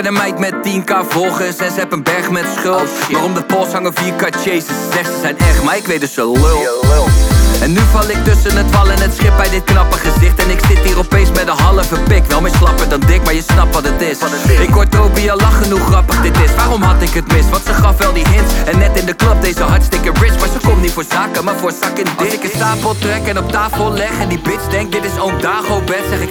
ken een meid met 10k volgers en ze heeft een berg met schuld. Maar om de pols hangen 4k chases. Zegt ze zijn echt, maar ik weet dus ze lul. En nu val ik tussen het wal en het schip bij dit knappe gezicht. En ik zit hier opeens met een halve pik. Wel meer slapper dan dik, maar je snapt wat het is. Ik hoor Toby al lachen hoe grappig dit is. Waarom had ik het mis? Want ze gaf wel die hints. En net in de club deze hartstikke rich. Maar ze komt niet voor zaken, maar voor zak en dik. Als ik een stapel trek en op tafel leg en die bitch denkt dit is oom Dago bed, zeg ik